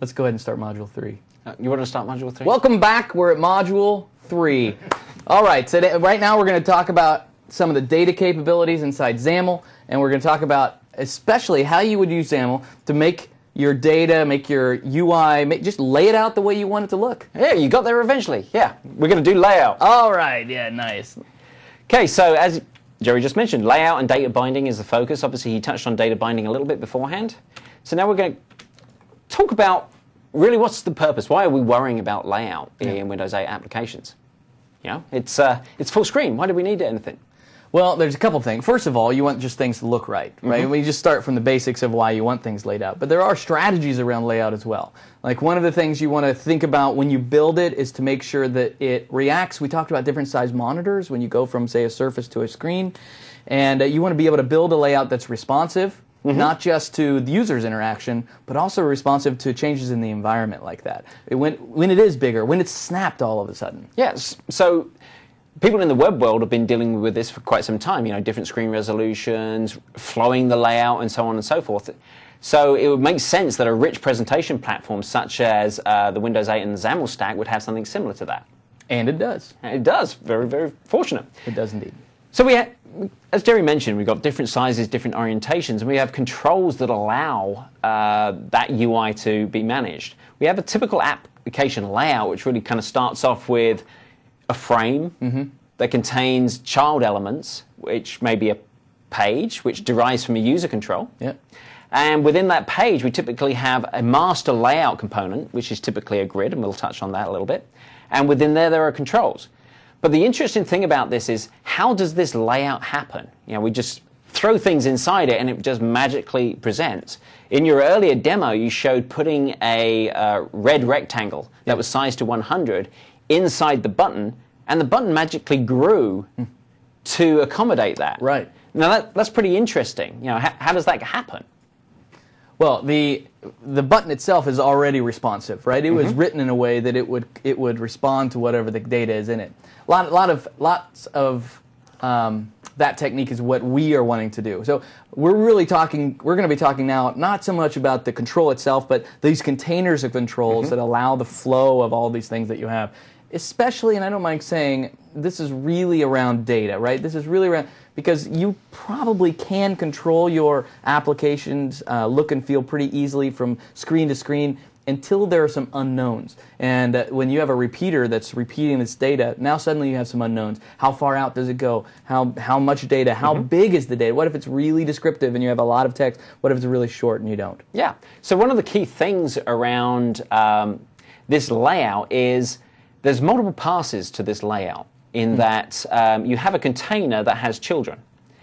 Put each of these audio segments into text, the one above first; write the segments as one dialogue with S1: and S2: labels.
S1: Let's go ahead and start Module 3.
S2: You want to start Module 3?
S1: Welcome back. We're at Module 3. All right, so right now we're going to talk about some of the data capabilities inside XAML, and we're going to talk about especially how you would use XAML to make your data, make your UI, just lay it out the way you want it to look.
S2: Yeah, you got there eventually. Yeah, we're going to do layout.
S1: All right, yeah, nice.
S2: Okay, so as Jerry just mentioned, layout and data binding is the focus. Obviously, he touched on data binding a little bit beforehand. So now we're going to talk about really what's the purpose. Why are we worrying about layout in Windows 8 applications? You know, it's full screen. Why do we need anything?
S1: Well, there's a couple things. First of all, you want just things to look right, right? We just start from the basics of why you want things laid out. But there are strategies around layout as well. Like one of the things you want to think about when you build it is to make sure that it reacts. We talked about different size monitors when you go from, say, a Surface to a screen. And you want to be able to build a layout that's responsive, not just to the user's interaction, but also responsive to changes in the environment like that. When it is bigger, when it's snapped all of a sudden.
S2: Yes. So people in the web world have been dealing with this for quite some time, you know, different screen resolutions, flowing the layout, and so on and so forth. So it would make sense that a rich presentation platform such as the Windows 8 and the XAML stack would have something similar to that.
S1: And it does.
S2: It does. Very, very fortunate.
S1: It does indeed.
S2: So as Jerry mentioned, we've got different sizes, different orientations, and we have controls that allow that UI to be managed. We have a typical application layout, which really kind of starts off with a frame that contains child elements, which may be a page, which derives from a user control.
S1: Yep.
S2: And within that page, we typically have a master layout component, which is typically a grid, and we'll touch on that a little bit. And within there are controls. But the interesting thing about this is, how does this layout happen? You know, we just throw things inside it, and it just magically presents. In your earlier demo, you showed putting a red rectangle that was sized to 100 inside the button, and the button magically grew to accommodate that.
S1: Right.
S2: Now that's pretty interesting. You know, how does that happen?
S1: Well, the button itself is already responsive, right? It was written in a way that it would respond to whatever the data is in it. Lots of that technique is what we are wanting to do. So we're going to be talking now not so much about the control itself, but these containers of controls that allow the flow of all these things that you have. Especially, and I don't mind saying, this is really around data, right? This is really around, because you probably can control your applications look and feel pretty easily from screen to screen until there are some unknowns. And when you have a repeater that's repeating this data, now suddenly you have some unknowns. How far out does it go? How much data? How big is the data? What if it's really descriptive and you have a lot of text? What if it's really short and you don't?
S2: Yeah. So one of the key things around this layout is there's multiple passes to this layout in that you have a container that has children.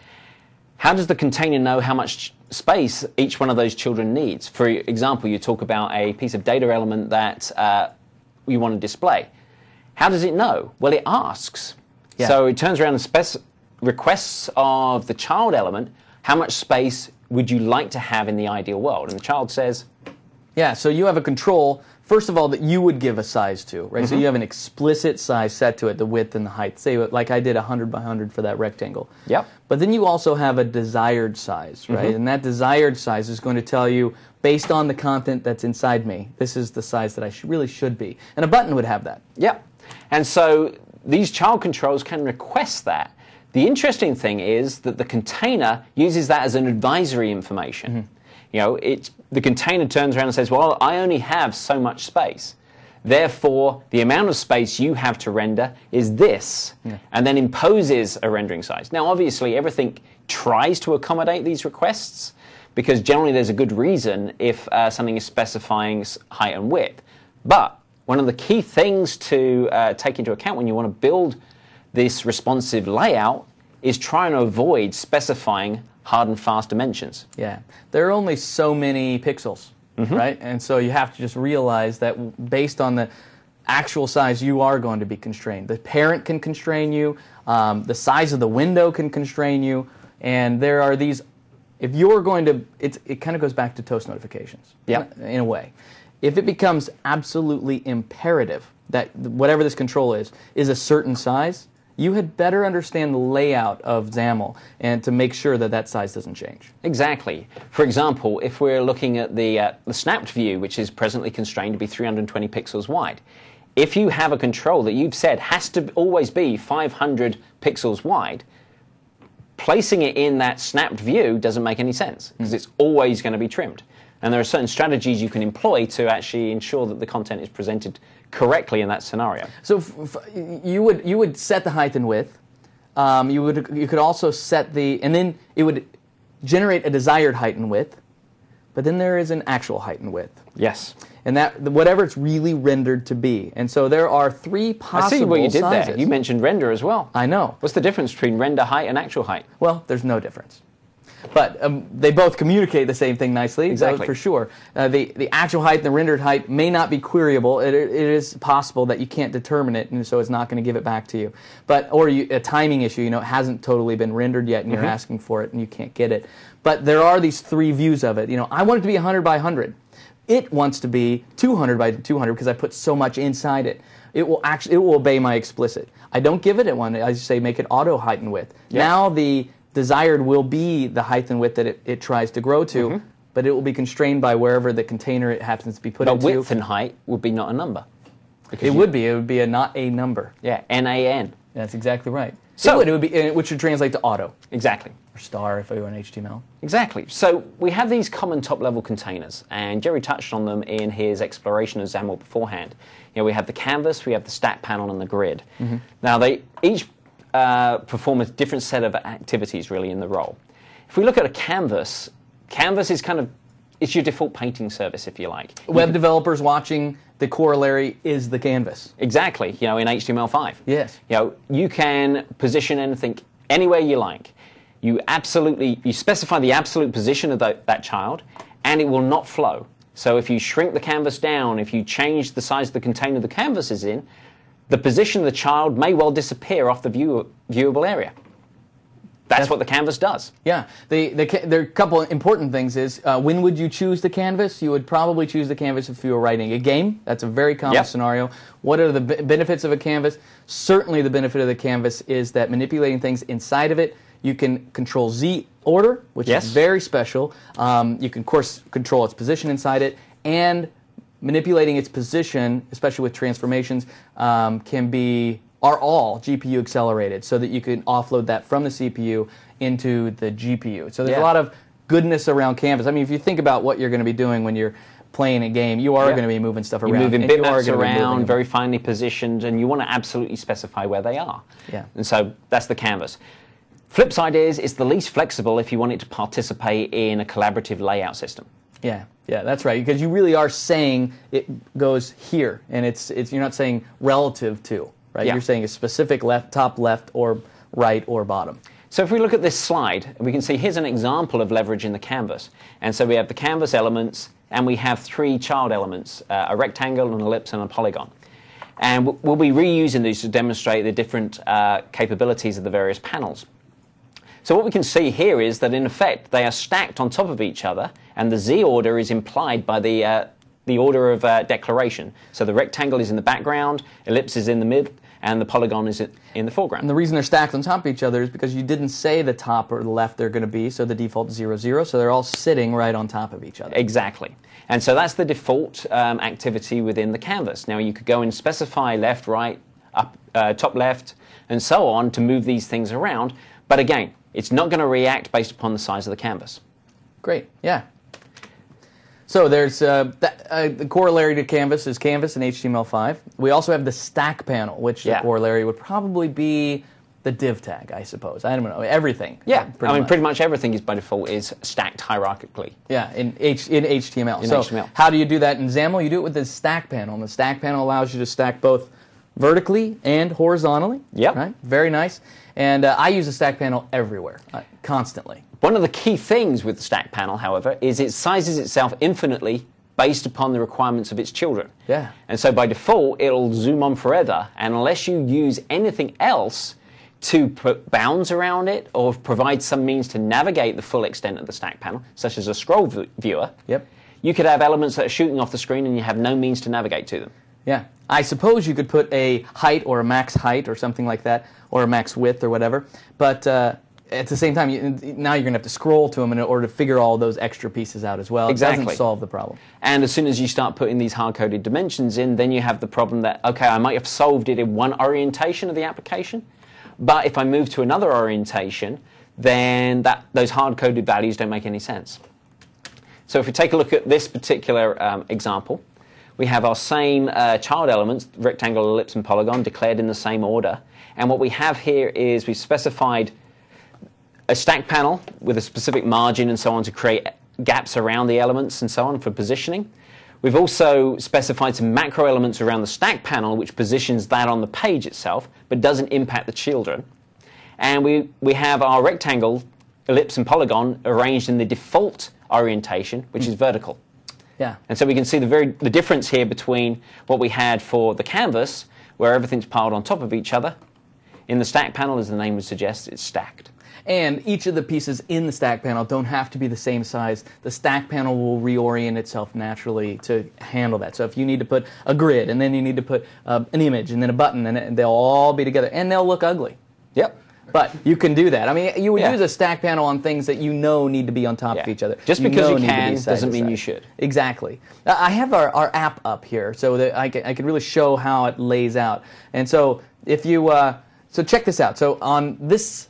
S2: How does the container know how much space each one of those children needs? For example, you talk about a piece of data element that you want to display. How does it know? Well, it asks. Yeah. So it turns around and requests of the child element, how much space would you like to have in the ideal world? And the child says...
S1: Yeah, so you have a control, first of all, that you would give a size to, right? So you have an explicit size set to it, the width and the height. Say, like I did 100 by 100 for that rectangle.
S2: Yep.
S1: But then you also have a desired size, right? And that desired size is going to tell you, based on the content that's inside me, this is the size that I really should be. And a button would have that.
S2: Yep. And so these child controls can request that. The interesting thing is that the container uses that as an advisory information. You know, the container turns around and says, well, I only have so much space. Therefore, the amount of space you have to render is this, and then imposes a rendering size. Now, obviously, everything tries to accommodate these requests, because generally there's a good reason if something is specifying height and width. But one of the key things to take into account when you want to build this responsive layout is trying to avoid specifying hard and fast dimensions.
S1: Yeah, there are only so many pixels, right? And so you have to just realize that based on the actual size, you are going to be constrained. The parent can constrain you, the size of the window can constrain you, and there are these, if you're going to, it kind of goes back to toast notifications, in a way. If it becomes absolutely imperative that whatever this control is a certain size, you had better understand the layout of XAML and to make sure that that size doesn't change.
S2: Exactly. For example, if we're looking at the snapped view, which is presently constrained to be 320 pixels wide, if you have a control that you've said has to always be 500 pixels wide, placing it in that snapped view doesn't make any sense because it's always going to be trimmed. And there are certain strategies you can employ to actually ensure that the content is presented correctly in that scenario.
S1: So you would set the height and width. You could also set and then it would generate a desired height and width. But then there is an actual height and width.
S2: Yes.
S1: And that whatever it's really rendered to be. And so there are 3 possible sizes.
S2: I see what you did there. You mentioned render as well.
S1: I know.
S2: What's the difference between render height and actual height?
S1: Well, there's no difference. But they both communicate the same thing nicely,
S2: exactly.
S1: For sure. The actual height and the rendered height may not be queryable. It is possible that you can't determine it, and so it's not going to give it back to you. Or a timing issue, it hasn't totally been rendered yet, and you're asking for it, and you can't get it. But there are these 3 views of it. I want it to be 100 by 100. It wants to be 200 by 200 because I put so much inside it. It will obey my explicit. I don't give it one. I just say make it auto height and width. Yep. Now the desired will be the height and width that it tries to grow to, but it will be constrained by wherever the container it happens to be put into.
S2: But width and height would be not a number.
S1: It would be not a number.
S2: Yeah, NaN.
S1: That's exactly right.
S2: So
S1: it would be, which would translate to auto.
S2: Exactly.
S1: Or star if it were in HTML.
S2: Exactly. So we have these common top-level containers, and Jerry touched on them in his exploration of XAML beforehand. We have the canvas, we have the stack panel, and the grid. Now they each perform a different set of activities really in the role. If we look at a canvas is it's your default painting service, if you like.
S1: Web developers watching, the corollary is the canvas.
S2: Exactly, in HTML5.
S1: Yes.
S2: You can position anything anywhere you like. You specify the absolute position of that child, and it will not flow. So if you shrink the canvas down, if you change the size of the container the canvas is in, the position of the child may well disappear off the viewable area. That's what the canvas does.
S1: Yeah. There are a couple of important things is, when would you choose the canvas? You would probably choose the canvas if you were writing a game. That's a very common scenario. What are the benefits of a canvas? Certainly the benefit of the canvas is that manipulating things inside of it, you can control Z order, which is very special. You can, of course, control its position inside it, and manipulating its position, especially with transformations, are all GPU accelerated so that you can offload that from the CPU into the GPU. So there's a lot of goodness around Canvas. I mean, if you think about what you're going to be doing when you're playing a game, you are going to be moving stuff around.
S2: You're moving bitmaps around, very finely positioned, and you want to absolutely specify where they are.
S1: Yeah.
S2: And so that's the canvas. Flip side is it's the least flexible if you want it to participate in a collaborative layout system.
S1: Yeah, that's right. Because you really are saying it goes here, and you're not saying relative to. Right?
S2: Yeah.
S1: You're saying a specific top left, or right, or bottom.
S2: So if we look at this slide, we can see here's an example of leveraging the canvas. And so we have the canvas elements, and we have 3 child elements, a rectangle, an ellipse, and a polygon. And we'll be reusing these to demonstrate the different capabilities of the various panels. So what we can see here is that, in effect, they are stacked on top of each other, and the Z order is implied by the order of declaration. So the rectangle is in the background, ellipse is in the mid, and the polygon is in the foreground.
S1: And the reason they're stacked on top of each other is because you didn't say the top or the left they're going to be, so the default is 0, 0, so they're all sitting right on top of each other.
S2: Exactly. And so that's the default activity within the canvas. Now you could go and specify left, right, up, top left, and so on to move these things around. But again, it's not going to react based upon the size of the canvas.
S1: Great, yeah. So there's the corollary to Canvas is Canvas in HTML5. We also have the stack panel, which the corollary would probably be the div tag, I suppose. I don't know, everything.
S2: Yeah, pretty much everything is by default is stacked hierarchically.
S1: Yeah, in HTML.
S2: HTML.
S1: How do you do that in XAML? You do it with the stack panel, and the stack panel allows you to stack both vertically and horizontally.
S2: Yep.
S1: Right? Very nice. And I use the stack panel everywhere, constantly.
S2: One of the key things with the stack panel, however, is it sizes itself infinitely based upon the requirements of its children.
S1: Yeah.
S2: And so by default, it'll zoom on forever, and unless you use anything else to put bounds around it or provide some means to navigate the full extent of the stack panel, such as a scroll viewer,
S1: Yep.
S2: you could have elements that are shooting off the screen and you have no means to navigate to them.
S1: Yeah. I suppose you could put a height or a max height or something like that, or a max width or whatever, but at the same time, now you're going to have to scroll to them in order to figure all those extra pieces out as well.
S2: Exactly.
S1: It doesn't solve the problem.
S2: And as soon as you start putting these hard-coded dimensions in, then you have the problem that, okay, I might have solved it in one orientation of the application, but if I move to another orientation, then those hard-coded values don't make any sense. So if we take a look at this particular example, we have our same child elements, rectangle, ellipse, and polygon, declared in the same order. And what we have here is we've specified a stack panel with a specific margin and so on to create gaps around the elements and so on for positioning. We've also specified some macro elements around the stack panel which positions that on the page itself but doesn't impact the children. And we have our rectangle, ellipse, and polygon arranged in the default orientation, which is vertical.
S1: Yeah.
S2: And so we can see the difference here between what we had for the canvas, where everything's piled on top of each other. In the stack panel, as the name would suggest, it's stacked.
S1: And each of the pieces in the stack panel don't have to be the same size. The stack panel will reorient itself naturally to handle that. So if you need to put a grid, and then you need to put an image, and then a button, and they'll all be together, and they'll look ugly.
S2: Yep.
S1: But you can do that. I mean, you would
S2: Yeah.
S1: use a stack panel on things that you know need to be on top of
S2: Yeah.
S1: each other.
S2: Just because you
S1: need to be
S2: can
S1: side
S2: doesn't
S1: to
S2: mean
S1: side.
S2: you should.
S1: Exactly. I have our app up here so that I can really show how it lays out. And so if you so check this out. So on this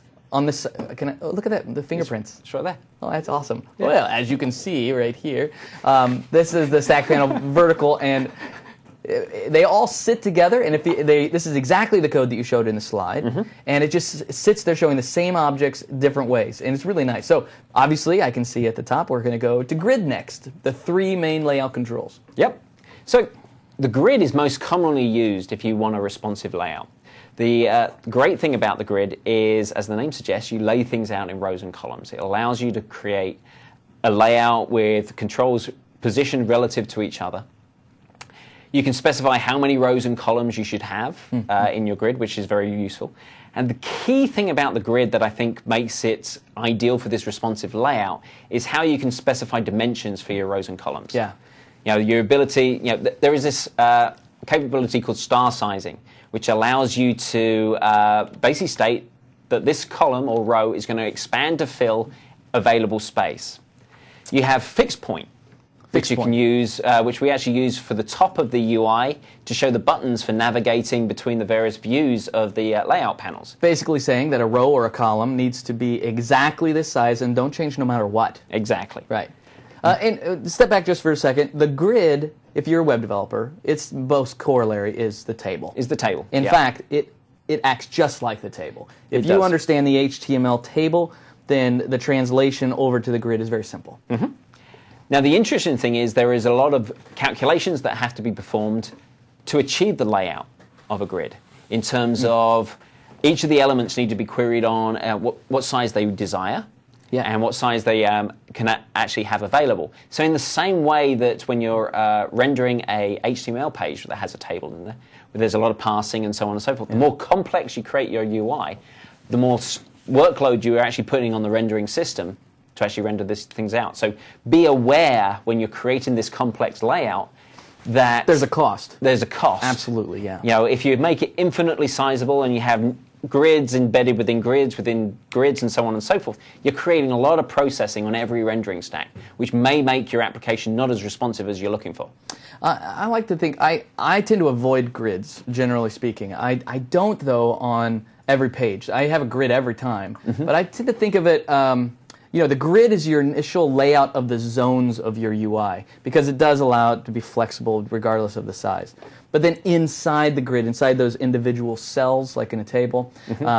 S1: look at that, the fingerprints.
S2: It's right there.
S1: Oh, that's awesome. Yeah. Well, as you can see right here, this is the stack panel vertical, and they all sit together, and this is exactly the code that you showed in the slide, and it just sits there showing the same objects different ways, and it's really nice. So obviously I can see at the top we're going to go to grid next, the 3 main layout controls.
S2: Yep. So the grid is most commonly used if you want a responsive layout. The great thing about the grid is, as the name suggests, you lay things out in rows and columns. It allows you to create a layout with controls positioned relative to each other. You can specify how many rows and columns you should have in your grid, which is very useful. And the key thing about the grid that I think makes it ideal for this responsive layout is how you can specify dimensions for your rows and columns.
S1: Yeah.
S2: You know, your ability, there is this capability called star sizing, which allows you to basically state that this column or row is going to expand to fill available space. You have fixed point, which you can use, which we actually use for the top of the UI to show the buttons for navigating between the various views of the layout panels.
S1: Basically saying that a row or a column needs to be exactly this size and don't change no matter what.
S2: Exactly.
S1: Right. And step back just for a second. The grid, if you're a web developer, its most corollary is the table.
S2: Is the table.
S1: In fact, it acts just like the table. If you
S2: does.
S1: understand the HTML table, then the translation over to the grid is very simple.
S2: Now, the interesting thing is there is a lot of calculations that have to be performed to achieve the layout of a grid in terms of each of the elements need to be queried on what size they desire and what size they can actually have available. So in the same way that when you're rendering a HTML page that has a table in there, where there's a lot of parsing and so on and so forth, the more complex you create your UI, the more workload you're actually putting on the rendering system to actually render these things out. So be aware when you're creating this complex layout that
S1: There's a cost.
S2: There's a cost.
S1: Absolutely, yeah.
S2: You know, if you make it infinitely sizable and you have grids embedded within grids, and so on and so forth, you're creating a lot of processing on every rendering stack, which may make your application not as responsive as you're looking for.
S1: I like to think, I tend to avoid grids, generally speaking. I don't, though, on every page. I have a grid every time. But I tend to think of it, the grid is your initial layout of the zones of your UI, because it does allow it to be flexible regardless of the size. But then inside the grid, inside those individual cells, like in a table,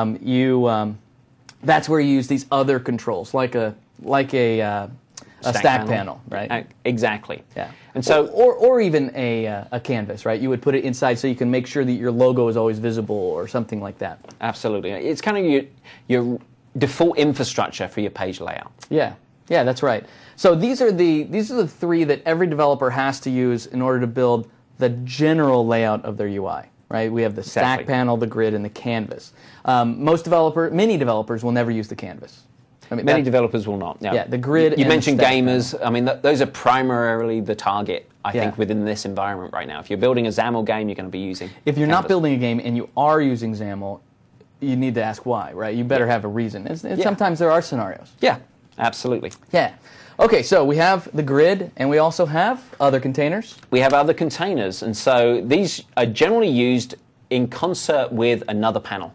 S1: that's where you use these other controls, like a stack panel, right?
S2: Exactly.
S1: Yeah.
S2: And so,
S1: or even a canvas, right? You would put it inside so you can make sure that your logo is always visible or something like that.
S2: Absolutely. It's kind of your default infrastructure for your page layout.
S1: Yeah, that's right. So these are the 3 that every developer has to use in order to build the general layout of their UI. Right? We have the stack panel, the grid, and the canvas. Many developers will never use the canvas. I mean,
S2: Many developers will not.
S1: Yeah, the grid.
S2: You
S1: and
S2: mentioned
S1: the stack
S2: gamers. I mean, those are primarily the target, I
S1: Yeah.
S2: think, within this environment right now. If you're building a XAML game, you're going to be using
S1: If you're not
S2: Canvas.
S1: building a game and you are using XAML, you need to ask why, right? You better have a reason. And sometimes there are scenarios.
S2: Yeah, absolutely.
S1: Yeah. Okay, so we have the grid, and we also have other containers.
S2: We have other containers, and so these are generally used in concert with another panel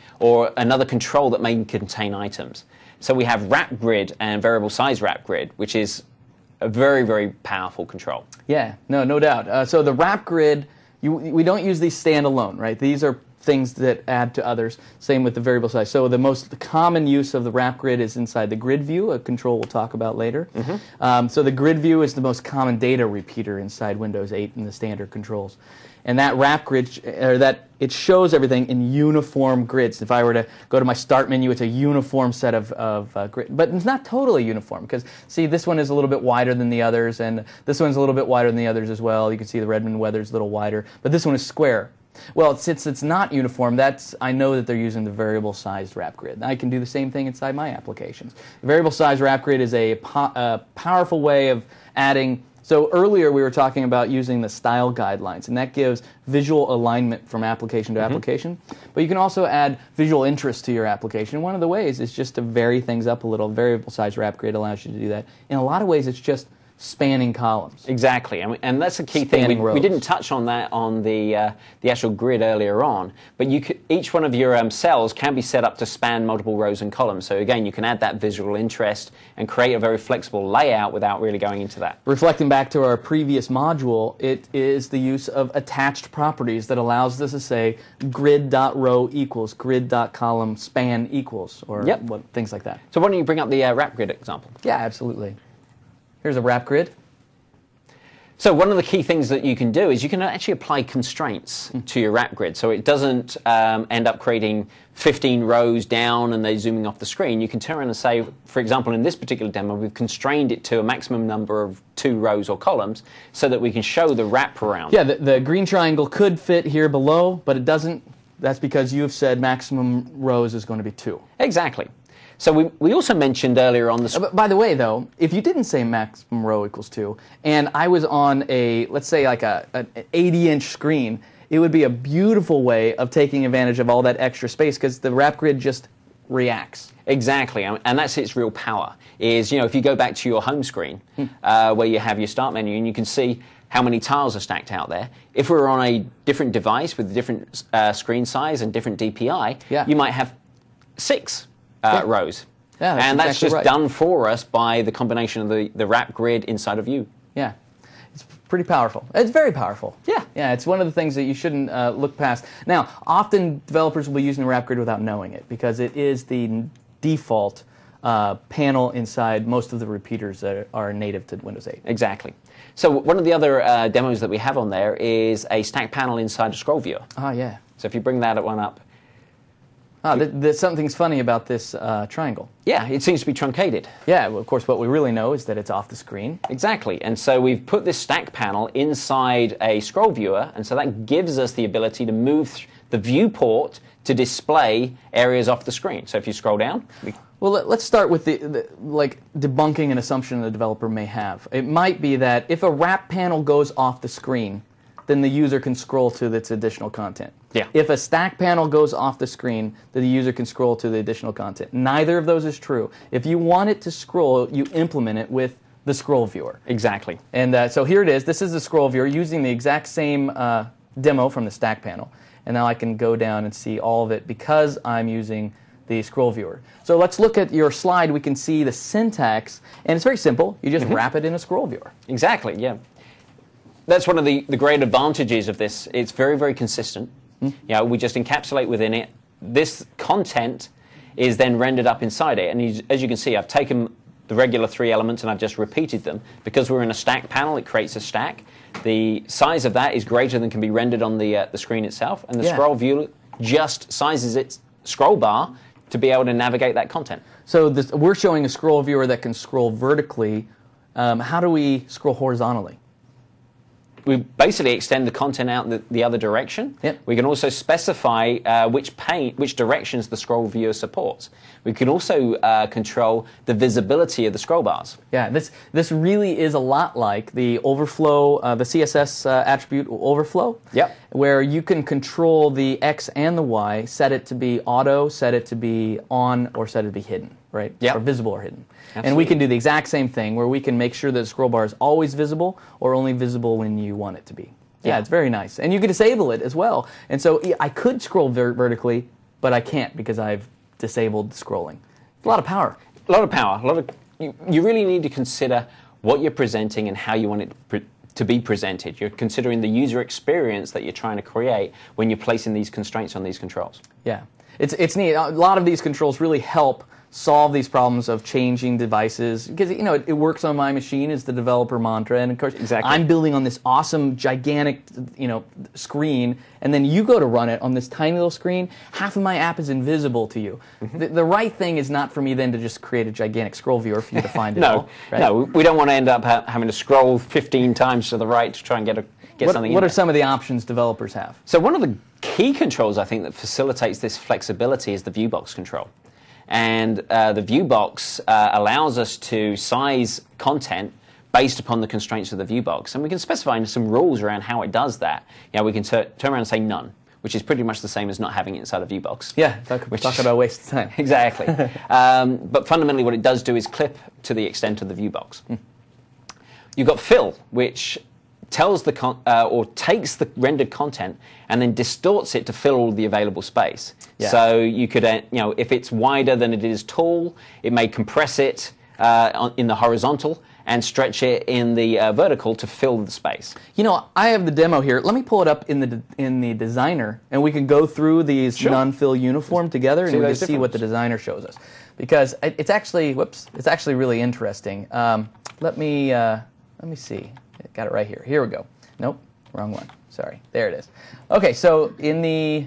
S2: or another control that may contain items. So we have wrap grid and variable size wrap grid, which is a very, very powerful control.
S1: Yeah, no doubt. So the wrap grid, we don't use these standalone, right? These are things that add to others. Same with the variable size. So the most common use of the wrap grid is inside the grid view, a control we'll talk about later. So the grid view is the most common data repeater inside Windows 8 in the standard controls. And that wrap grid, it shows everything in uniform grids. If I were to go to my start menu, it's a uniform set of grid. But it's not totally uniform, because, see, this one is a little bit wider than the others, and this one's a little bit wider than the others as well. You can see the Redmond weather's a little wider, but this one is square. Well, since it's not uniform, I know that they're using the variable sized wrap grid. I can do the same thing inside my applications. The variable sized wrap grid is a powerful way of adding. So earlier we were talking about using the style guidelines, and that gives visual alignment from application to application. But you can also add visual interest to your application. One of the ways is just to vary things up a little. Variable size wrap grid allows you to do that. In a lot of ways, it's just spanning columns.
S2: Exactly, and that's a key thing. We didn't touch on that on the actual grid earlier on, but each one of your cells can be set up to span multiple rows and columns. So again, you can add that visual interest and create a very flexible layout without really going into that.
S1: Reflecting back to our previous module, it is the use of attached properties that allows us to say grid.row equals grid.column span equals, or things like that.
S2: So why don't you bring up the wrap grid example?
S1: Yeah, absolutely. Here's a wrap grid.
S2: So one of the key things that you can do is you can actually apply constraints to your wrap grid, so it doesn't end up creating 15 rows down and they're zooming off the screen. You can turn around and say, for example, in this particular demo, we've constrained it to a maximum number of 2 rows or columns so that we can show the wrap around.
S1: Yeah, the green triangle could fit here below, but it doesn't. That's because you've said maximum rows is going to be 2.
S2: Exactly. So we also mentioned earlier on the...
S1: By the way, though, if you didn't say maximum row equals 2, and I was on let's say like an 80-inch screen, it would be a beautiful way of taking advantage of all that extra space, because the wrap grid just reacts.
S2: Exactly, and that's its real power, is, if you go back to your home screen, where you have your start menu, and you can see how many tiles are stacked out there. If we were on a different device with different screen size and different DPI, you might have 6 rows.
S1: Yeah,
S2: and that's
S1: exactly
S2: just
S1: right.
S2: done for us by the combination of the wrap grid inside of Vue.
S1: Yeah, it's pretty powerful. It's very powerful.
S2: Yeah.
S1: Yeah, it's one of the things that you shouldn't look past. Now, often developers will be using the wrap grid without knowing it, because it is the default panel inside most of the repeaters that are native to Windows 8.
S2: Exactly. So one of the other demos that we have on there is a stack panel inside a scroll viewer.
S1: Ah, yeah.
S2: So if you bring that one up.
S1: Something's funny about this triangle.
S2: Yeah, it seems to be truncated.
S1: Yeah, well, of course, what we really know is that it's off the screen.
S2: Exactly, and so we've put this stack panel inside a scroll viewer, and so that gives us the ability to move the viewport to display areas off the screen. So if you scroll down...
S1: Well, let's start with debunking an assumption the developer may have. It might be that if a wrap panel goes off the screen, then the user can scroll to its additional content.
S2: Yeah.
S1: If a stack panel goes off the screen, then the user can scroll to the additional content. Neither of those is true. If you want it to scroll, you implement it with the scroll viewer.
S2: Exactly.
S1: And so here it is. This is the scroll viewer using the exact same demo from the stack panel. And now I can go down and see all of it because I'm using the scroll viewer. So let's look at your slide. We can see the syntax, and it's very simple. You just wrap it in a scroll viewer.
S2: Exactly, yeah. That's one of the great advantages of this. It's very, very consistent. We just encapsulate within it. This content is then rendered up inside it. And as you can see, I've taken the regular 3 elements and I've just repeated them. Because we're in a stack panel, it creates a stack. The size of that is greater than can be rendered on the screen itself. And the scroll view just sizes its scroll bar to be able to navigate that content.
S1: So we're showing a scroll viewer that can scroll vertically. How do we scroll horizontally?
S2: we basically extend the content out the other direction.
S1: Yep.
S2: We can also specify which directions the scroll viewer supports. We can also control the visibility of the scroll bars.
S1: Yeah, this really is a lot like the overflow, the CSS attribute overflow.
S2: Yep.
S1: Where you can control the X and the Y, set it to be auto, set it to be on, or set it to be hidden, right?
S2: Yep.
S1: Or visible or hidden.
S2: Absolutely.
S1: And we can do the exact same thing where we can make sure that the scroll bar is always visible or only visible when you want it to be. Yeah, it's very nice. And you can disable it as well. And so I could scroll vertically, but I can't because I've disabled scrolling. It's a lot of power.
S2: A lot of power. You really need to consider what you're presenting and how you want it to be presented. You're considering the user experience that you're trying to create when you're placing these constraints on these controls.
S1: Yeah, it's neat. A lot of these controls really help solve these problems of changing devices because it works on my machine is the developer mantra, and of course I'm building on this awesome gigantic screen, and then you go to run it on this tiny little screen. Half of my app is invisible to you. Mm-hmm. The right thing is not for me then to just create a gigantic scroll viewer for you to find it all. Right?
S2: No, we don't want to end up having to scroll 15 times to the right to try and get something.
S1: What are some of the options developers have?
S2: So one of the key controls I think that facilitates this flexibility is the viewbox control. And the viewbox allows us to size content based upon the constraints of the viewbox. And we can specify some rules around how it does that. We can turn around and say none, which is pretty much the same as not having it inside a viewbox.
S1: Yeah, talk about a waste of time.
S2: Exactly. But fundamentally what it does do is clip to the extent of the viewbox. You've got fill, which tells or takes the rendered content and then distorts it to fill all the available space. Yeah. So you could, if it's wider than it is tall, it may compress it in the horizontal and stretch it in the vertical to fill the space.
S1: I have the demo here. Let me pull it up in the designer, and we can go through these non-fill uniform together, and we can see what the designer shows us. Because it's actually really interesting. Let me see. Got it right here. Here we go. Nope, wrong one. Sorry. There it is. Okay, so in the,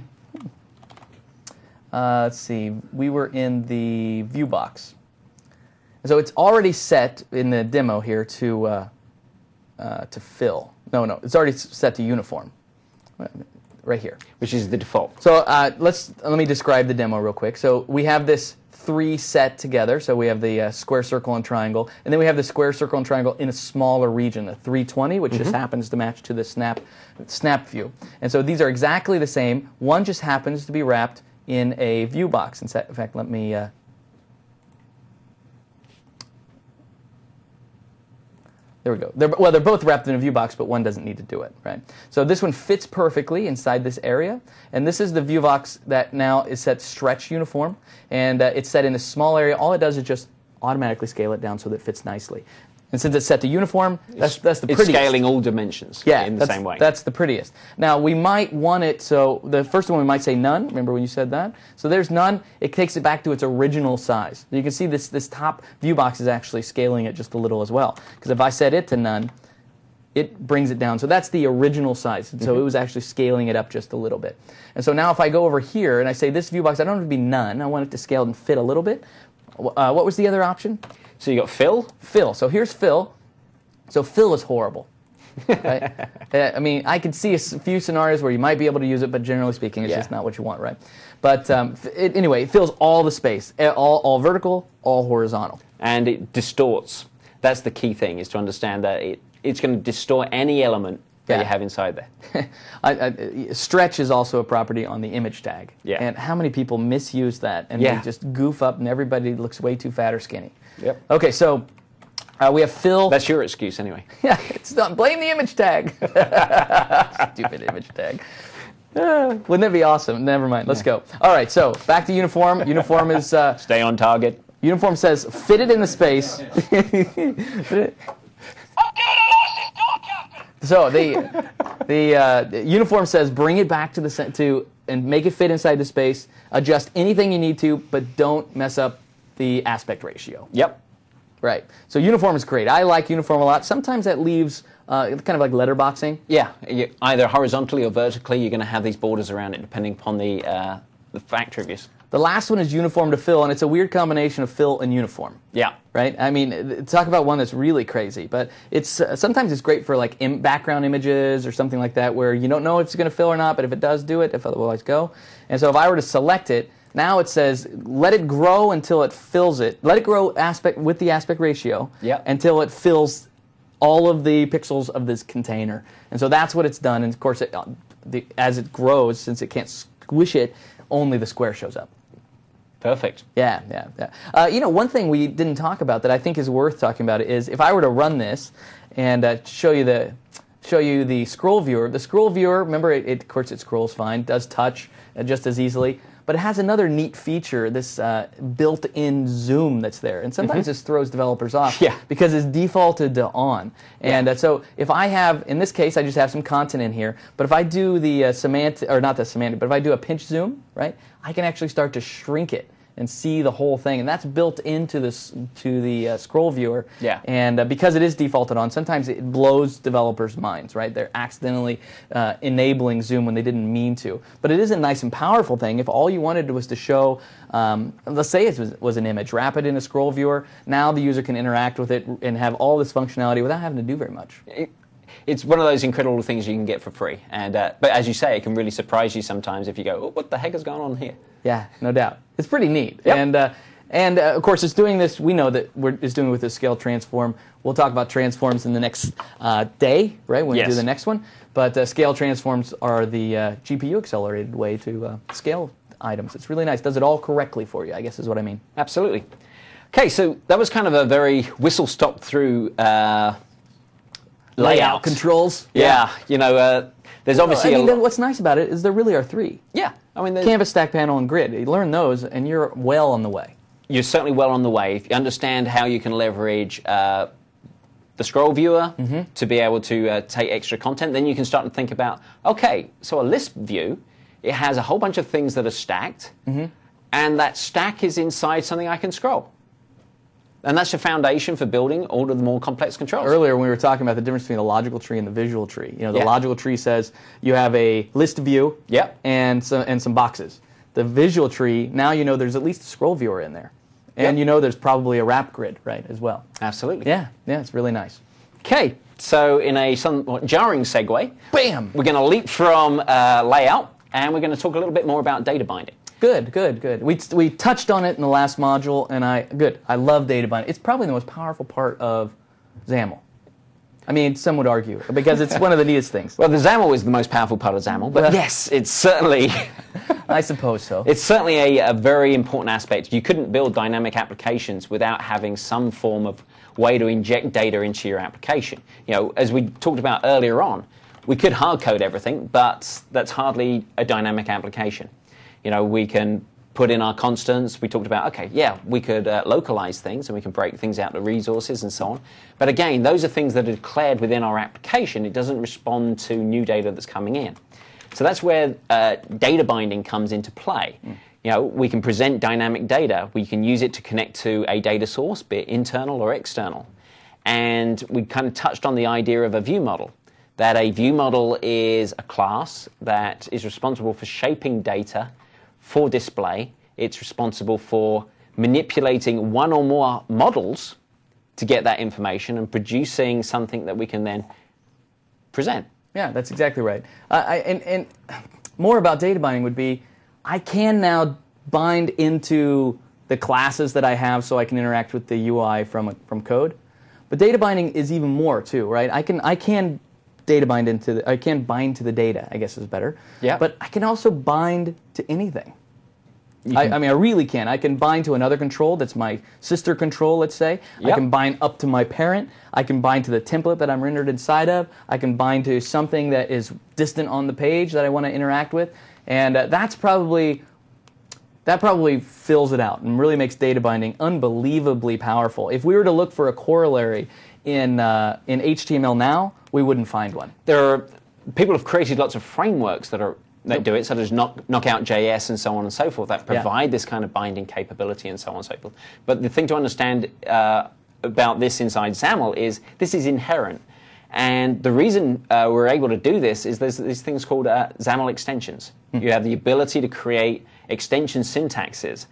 S1: let's see, we were in the view box. So it's already set in the demo here to fill. No, it's already set to uniform. Right here.
S2: Which is the default.
S1: So let me describe the demo real quick. So we have this 3 set together. So we have the square, circle, and triangle. And then we have the square, circle, and triangle in a smaller region, the 320, which just happens to match to the snap view. And so these are exactly the same. One just happens to be wrapped in a view box. In fact, let me... There we go. They're both wrapped in a view box, but one doesn't need to do it, right? So this one fits perfectly inside this area, and this is the view box that now is set stretch uniform, and it's set in a small area. All it does is just automatically scale it down so that it fits nicely. And since it's set to uniform, that's the prettiest.
S2: It's scaling all dimensions in the same way.
S1: That's the prettiest. Now, we might want it, so the first one we might say none. Remember when you said that? So there's none. It takes it back to its original size. You can see this top view box is actually scaling it just a little as well. Because if I set it to none, it brings it down. So that's the original size. And so it was actually scaling it up just a little bit. And so now if I go over here and I say this view box, I don't want it to be none. I want it to scale and fit a little bit. What was the other option?
S2: So you got fill?
S1: Fill. So here's fill. So fill is horrible. Right? I mean, I can see a few scenarios where you might be able to use it, but generally speaking, it's just not what you want, right? But anyway, it fills all the space, all vertical, all horizontal.
S2: And it distorts. That's the key thing, is to understand that it's going to distort any element that you have inside there.
S1: Stretch is also a property on the image tag.
S2: Yeah.
S1: And how many people misuse that and they just goof up and everybody looks way too fat or skinny.
S2: Yep.
S1: Okay, so we have fill.
S2: That's your excuse anyway.
S1: Yeah, it's not. Blame the image tag. Stupid image tag. Wouldn't that be awesome? Never mind. Let's go. All right, so back to uniform. Uniform is...
S2: Stay on target.
S1: Uniform says fit it in the space. So the uniform says bring it back to and make it fit inside the space. Adjust anything you need to, but don't mess up the aspect ratio.
S2: Yep.
S1: Right. So uniform is great. I like uniform a lot. Sometimes that leaves kind of like letterboxing.
S2: Yeah. Either horizontally or vertically, you're going to have these borders around it depending upon the factory of your
S1: The last one is uniform to fill, and it's a weird combination of fill and uniform.
S2: Yeah.
S1: Right? I mean, talk about one that's really crazy. But it's sometimes it's great for like background images or something like that where you don't know if it's going to fill or not, but if it does, do it. If otherwise, go. And so if I were to select it, now it says let it grow until it fills it. Let it grow with the aspect ratio until it fills all of the pixels of this container. And so that's what it's done. And of course, as it grows, since it can't squish it, only the square shows up.
S2: Perfect.
S1: Yeah. One thing we didn't talk about that I think is worth talking about is if I were to run this and show you the scroll viewer. The scroll viewer, remember, of course, it scrolls fine, does touch just as easily, but it has another neat feature, this built-in zoom that's there. And sometimes this throws developers off because it's defaulted to on. And so if I have, in this case, I just have some content in here, but if I do the semantic, or not the semantic, but if I do a pinch zoom, right, I can actually start to shrink it and see the whole thing, and that's built into the scroll viewer.
S2: Yeah.
S1: And because it is defaulted on, sometimes it blows developers' minds, right? They're accidentally enabling zoom when they didn't mean to. But it is a nice and powerful thing. If all you wanted was to show, let's say it was an image, wrap it in a scroll viewer, now the user can interact with it and have all this functionality without having to do very much.
S2: It's one of those incredible things you can get for free. And but as you say, it can really surprise you sometimes if you go, oh, what the heck is going on here?
S1: Yeah, no doubt. It's pretty neat.
S2: Yep.
S1: And of course, it's doing this. We know that it's doing it with the scale transform. We'll talk about transforms in the next day, right, when we do the next one. But scale transforms are the GPU-accelerated way to scale items. It's really nice. Does it all correctly for you, I guess is what I mean.
S2: Absolutely. Okay, so that was kind of a very whistle-stop through
S1: layout controls.
S2: Yeah. There's obviously
S1: what's nice about it is there really are three.
S2: Yeah. I mean,
S1: canvas, stack panel, and grid. You learn those, and you're well on the way.
S2: You're certainly well on the way. If you understand how you can leverage the scroll viewer to be able to take extra content, then you can start to think about, okay, so a list view, it has a whole bunch of things that are stacked, and that stack is inside something I can scroll. And that's your foundation for building all of the more complex controls.
S1: Earlier, when we were talking about the difference between the logical tree and the visual tree, the logical tree says you have a list view and some boxes. The visual tree, now you know there's at least a scroll viewer in there. And you know there's probably a wrap grid, right, as well.
S2: Absolutely.
S1: Yeah, it's really nice.
S2: Okay, so in a somewhat jarring segue,
S1: bam,
S2: we're going to leap from layout, and we're going to talk a little bit more about data binding.
S1: Good. We touched on it in the last module, and I love data binding. It's probably the most powerful part of XAML. I mean, some would argue, because it's one of the neatest things.
S2: Well, the XAML is the most powerful part of XAML, but yes, it's certainly...
S1: I suppose so.
S2: It's certainly a very important aspect. You couldn't build dynamic applications without having some form of way to inject data into your application. As we talked about earlier on, we could hard-code everything, but that's hardly a dynamic application. We can put in our constants. We talked about, we could localize things and we can break things out to resources and so on. But again, those are things that are declared within our application. It doesn't respond to new data that's coming in. So that's where data binding comes into play. We can present dynamic data. We can use it to connect to a data source, be it internal or external. And we kind of touched on the idea of a view model. That a view model is a class that is responsible for shaping data for display. It's responsible for manipulating one or more models to get that information and producing something that we can then present.
S1: Yeah, that's exactly right. And more about data binding would be, I can now bind into the classes that I have so I can interact with the UI from code. But data binding is even more too, right? I can data bind I can bind to the data, I guess is better.
S2: Yeah.
S1: But I can also bind to anything. I mean, I really can. I can bind to another control that's my sister control, let's say. I can bind up to my parent. I can bind to the template that I'm rendered inside of. I can bind to something that is distant on the page that I want to interact with. And that probably fills it out and really makes data binding unbelievably powerful. If we were to look for a corollary in HTML now, we wouldn't find one.
S2: People have created lots of frameworks that do it, such as Knockout.js and so on and so forth, that provide this kind of binding capability and so on and so forth. But the thing to understand about this inside XAML is this is inherent. And the reason we're able to do this is there's these things called XAML extensions. You have the ability to create extension syntaxes.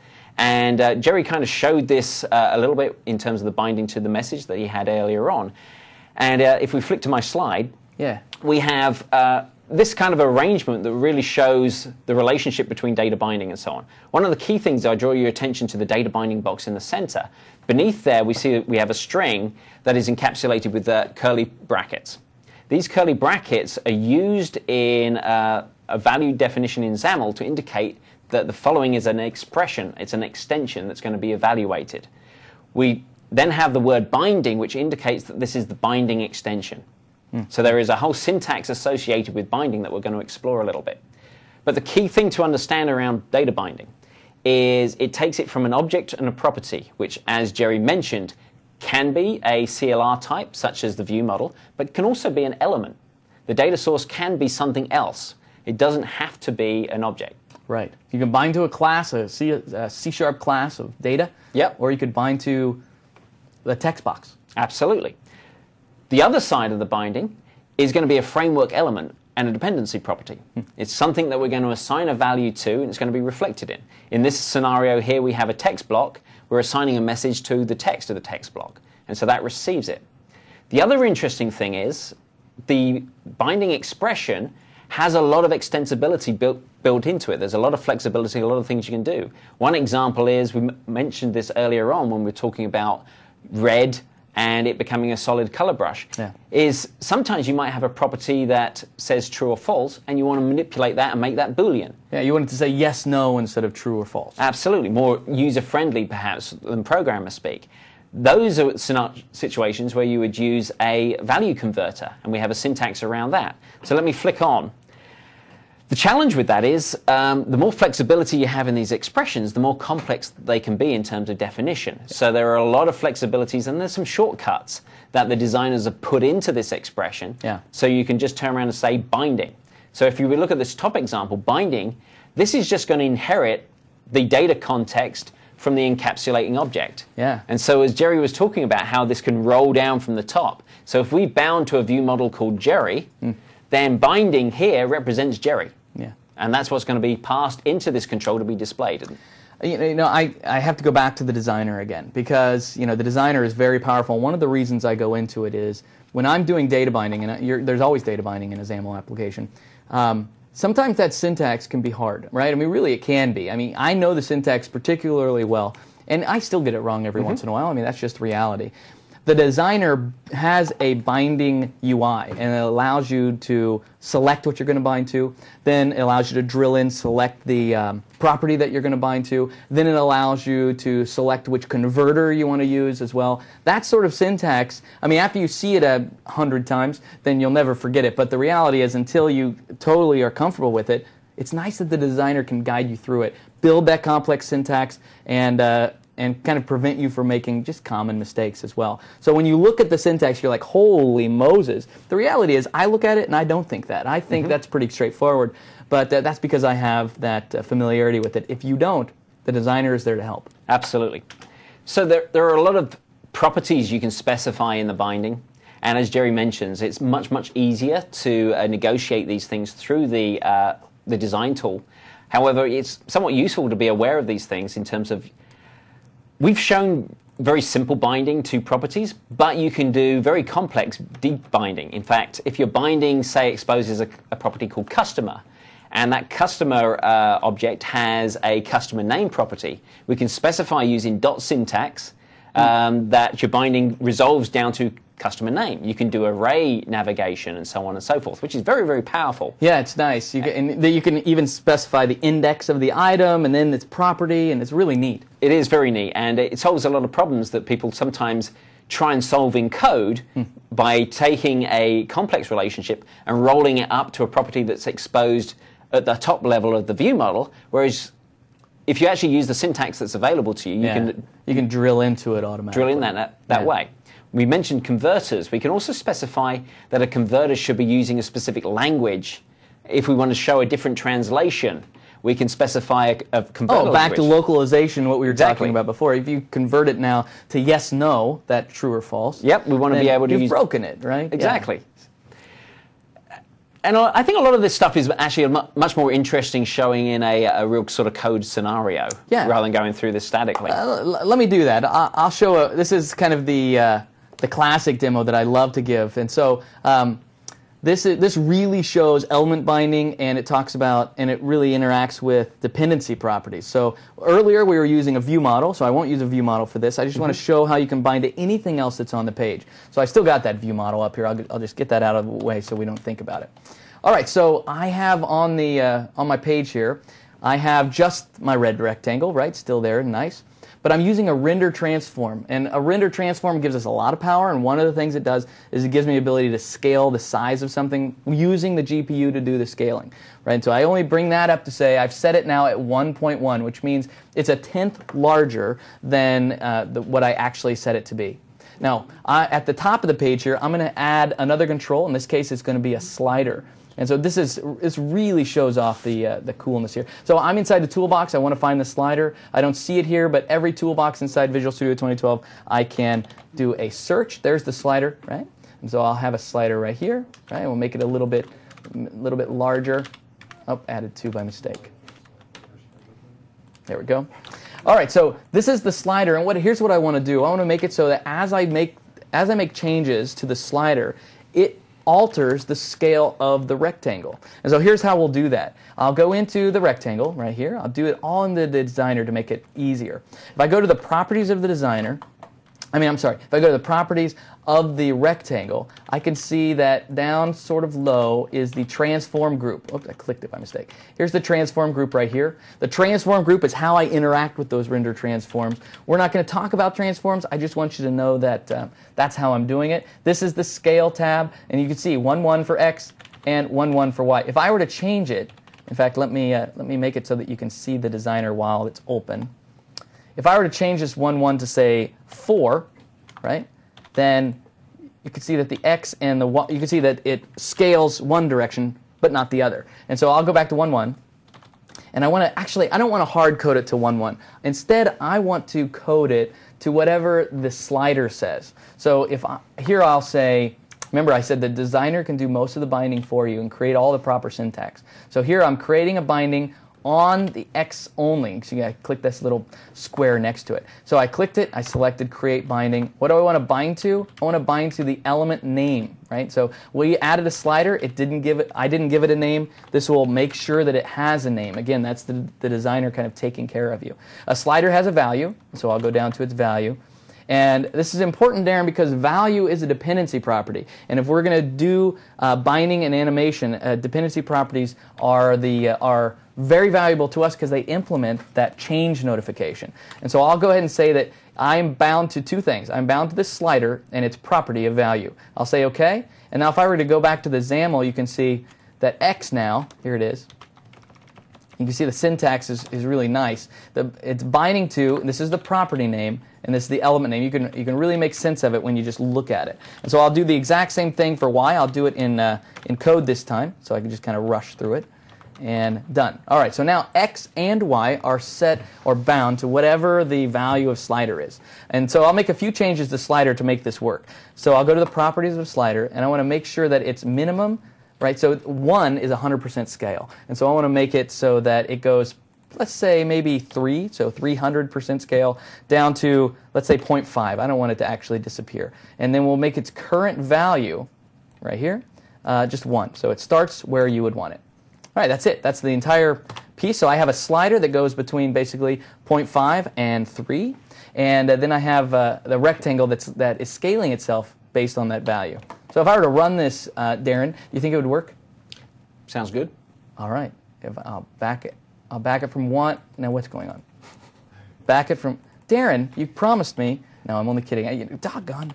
S2: And Jerry kind of showed this a little bit in terms of the binding to the message that he had earlier on. And if we flick to my slide, we have this kind of arrangement that really shows the relationship between data binding and so on. One of the key things, I draw your attention to the data binding box in the center. Beneath there, we have a string that is encapsulated with curly brackets. These curly brackets are used in a value definition in XAML to indicate that the following is an expression, it's an extension that's going to be evaluated. We then have the word binding, which indicates that this is the binding extension. So there is a whole syntax associated with binding that we're going to explore a little bit. But the key thing to understand around data binding is it takes it from an object and a property, which, as Jerry mentioned, can be a CLR type, such as the view model, but can also be an element. The data source can be something else. It doesn't have to be an object.
S1: Right. You can bind to a class, a C# class of data, or you could bind to the text box.
S2: Absolutely. The other side of the binding is going to be a framework element and a dependency property. It's something that we're going to assign a value to, and it's going to be reflected in. In this scenario here, we have a text block. We're assigning a message to the text of the text block, and so that receives it. The other interesting thing is the binding expression has a lot of extensibility built into it. There's a lot of flexibility, a lot of things you can do. One example is, we mentioned this earlier on when we were talking about red and it becoming a solid color brush, is sometimes you might have a property that says true or false, and you want to manipulate that and make that Boolean.
S1: Yeah, you want it to say yes, no instead of true or false.
S2: Absolutely. More user-friendly, perhaps, than programmer speak. Those are situations where you would use a value converter, and we have a syntax around that. So let me flick on. The challenge with that is the more flexibility you have in these expressions, the more complex they can be in terms of definition. So there are a lot of flexibilities, and there's some shortcuts that the designers have put into this expression. So you can just turn around and say binding. So if you look at this top example, binding, this is just going to inherit the data context from the encapsulating object. And so as Jerry was talking about how this can roll down from the top. So if we bound to a view model called Jerry, then binding here represents Jerry. And that's what's going to be passed into this control to be displayed.
S1: I have to go back to the designer again, because the designer is very powerful. One of the reasons I go into it is when I'm doing data binding, and there's always data binding in a XAML application, sometimes that syntax can be hard, right? I mean, really, it can be. I mean, I know the syntax particularly well, and I still get it wrong every once in a while. I mean, that's just reality. The designer has a binding UI, and it allows you to select what you're going to bind to. Then it allows you to drill in, select the property that you're going to bind to. Then it allows you to select which converter you want to use as well. That sort of syntax, I mean, after you see it 100 times, then you'll never forget it. But the reality is, until you totally are comfortable with it, it's nice that the designer can guide you through it, build that complex syntax, and kind of prevent you from making just common mistakes as well. So when you look at the syntax, you're like, holy Moses. The reality is, I look at it and I don't think that. I think that's pretty straightforward, but that's because I have that familiarity with it. If you don't, the designer is there to help.
S2: Absolutely. So there are a lot of properties you can specify in the binding, and as Jerry mentions, it's much, much easier to negotiate these things through the design tool. However, it's somewhat useful to be aware of these things in terms of we've shown very simple binding to properties, but you can do very complex deep binding. In fact, if your binding, say, exposes a property called customer, and that customer object has a customer name property, we can specify using dot syntax that your binding resolves down to customer name. You can do array navigation and so on and so forth, which is very, very powerful.
S1: Yeah, it's nice. You can even specify the index of the item and then its property, and it's really neat.
S2: It is very neat, and it solves a lot of problems that people sometimes try and solve in code by taking a complex relationship and rolling it up to a property that's exposed at the top level of the view model, whereas if you actually use the syntax that's available to you,
S1: you can drill into it automatically.
S2: Drill in that way. We mentioned converters. We can also specify that a converter should be using a specific language if we want to show a different translation. we can specify a converter.
S1: Oh, back to localization, what we were
S2: Exactly.
S1: talking about before. If you convert it now to yes, no, that true or false.
S2: Yep, we want to be able to
S1: you've
S2: use...
S1: broken it, right?
S2: Exactly.
S1: Yeah.
S2: And I think a lot of this stuff is actually much more interesting showing in a real sort of code scenario rather than going through this statically.
S1: Let me do that. I'll show this is kind of the classic demo that I love to give. And so this really shows element binding, and it talks about, and it really interacts with dependency properties. So earlier we were using a view model, so I won't use a view model for this. I just want to show how you can bind to anything else that's on the page. So I still got that view model up here. I'll just get that out of the way so we don't think about it. All right, so I have on my page here, I have just my red rectangle, right? Still there, nice. But I'm using a render transform, and a render transform gives us a lot of power, and one of the things it does is it gives me the ability to scale the size of something using the GPU to do the scaling, right? And so I only bring that up to say I've set it now at 1.1, which means it's a tenth larger than what I actually set it to be. Now, at the top of the page here, I'm going to add another control. In this case, it's going to be a slider. And so this really shows off the coolness here. So I'm inside the toolbox. I want to find the slider. I don't see it here, but every toolbox inside Visual Studio 2012, I can do a search. There's the slider, right? And so I'll have a slider right here, right? We'll make it a little bit larger. Oh, added 2 by mistake. There we go. All right, so this is the slider, and here's what I want to do. I want to make it so that as I make changes to the slider, it alters the scale of the rectangle. And so here's how we'll do that. I'll go into the rectangle right here. I'll do it all in the designer to make it easier. If I go to the properties of the designer, if I go to the properties of the rectangle, I can see that down sort of low is the transform group. Oops, I clicked it by mistake. Here's the transform group right here. The transform group is how I interact with those render transforms. We're not going to talk about transforms. I just want you to know that that's how I'm doing it. This is the scale tab, and you can see 1.1 for X and 1.1 for Y. If I were to change it, in fact, let me make it so that you can see the designer while it's open. If I were to change this 1.1 to say 4, right, then you can see that the X and the Y, you can see that it scales one direction but not the other. And so I'll go back to 1.1, and I don't want to hard code it to 1.1. Instead, I want to code it to whatever the slider says. So here I'll say, remember I said the designer can do most of the binding for you and create all the proper syntax. So here I'm creating a binding on the X only. So you gotta click this little square next to it. So I clicked it, I selected create binding. What do I want to bind to? I want to bind to the element name, right? So we added a slider, I didn't give it a name. This will make sure that it has a name. Again, that's the designer kind of taking care of you. A slider has a value, so I'll go down to its value. And this is important, Darren, because value is a dependency property. And if we're going to do binding and animation, dependency properties are very valuable to us because they implement that change notification. And so I'll go ahead and say that I'm bound to 2 things. I'm bound to this slider and its property of value. I'll say OK. And now if I were to go back to the XAML, you can see that X now, here it is. You can see the syntax is really nice. It's binding to, and this is the property name, and this is the element name. You can really make sense of it when you just look at it. And so I'll do the exact same thing for Y. I'll do it in code this time, so I can just kind of rush through it. And done. All right, so now X and Y are set or bound to whatever the value of slider is. And so I'll make a few changes to slider to make this work. So I'll go to the properties of slider, and I want to make sure that it's minimum, right? So 1 is 100% scale. And so I want to make it so that it goes, let's say maybe 3, so 300% scale, down to, let's say 0.5. I don't want it to actually disappear. And then we'll make its current value, right here, just 1. So it starts where you would want it. All right, that's it. That's the entire piece. So I have a slider that goes between basically 0.5 and 3. And then I have the rectangle that is scaling itself based on that value. So if I were to run this, Darren, do you think it would work?
S2: Sounds good.
S1: All right. I'll back it from 1. Now what's going on? Back it from... Darren, you promised me... No, I'm only kidding. Doggone.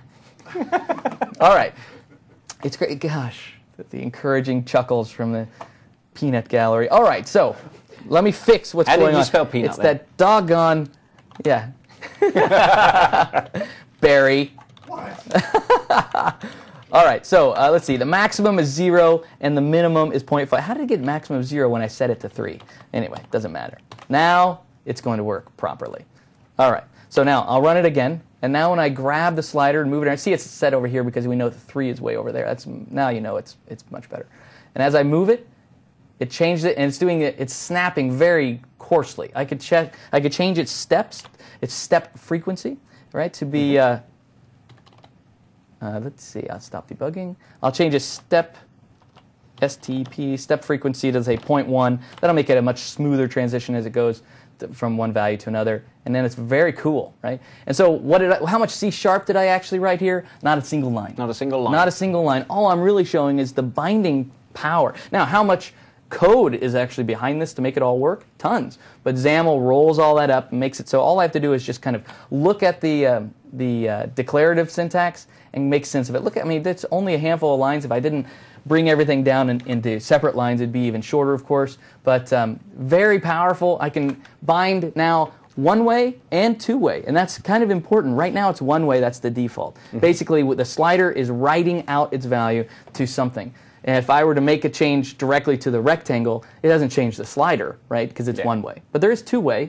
S1: All right. It's great. Gosh, the encouraging chuckles from the peanut gallery. All right, so let me fix what's going on.
S2: How did you spell peanut?
S1: It's that doggone... Yeah. Barry. All right, so let's see. The maximum is 0, and the minimum is 0.5. How did it get maximum of 0 when I set it to 3? Anyway, doesn't matter. Now it's going to work properly. All right, so now I'll run it again. And now when I grab the slider and move it around, see it's set over here because we know the 3 is way over there. Now you know it's much better. And as I move it, it changed it, and it's snapping very coarsely. I could change its step frequency, right, to be, let's see, I'll stop debugging. I'll change its step frequency to, say, 0.1. That'll make it a much smoother transition as it goes from one value to another. And then it's very cool, right? And so how much C# did I actually write here? Not a single line.
S2: Not a single line.
S1: Not a single line. All I'm really showing is the binding power. Now, how much code is actually behind this to make it all work? Tons. But XAML rolls all that up and makes it so all I have to do is just kind of look at the declarative syntax and make sense of it. Look, I mean, that's only a handful of lines. If I didn't bring everything down into separate lines, it'd be even shorter, of course. But very powerful. I can bind now one-way and two-way, and that's kind of important. Right now it's one-way, that's the default. Basically, the slider is writing out its value to something. And if I were to make a change directly to the rectangle, it doesn't change the slider, right, because it's one-way. But there is two-way.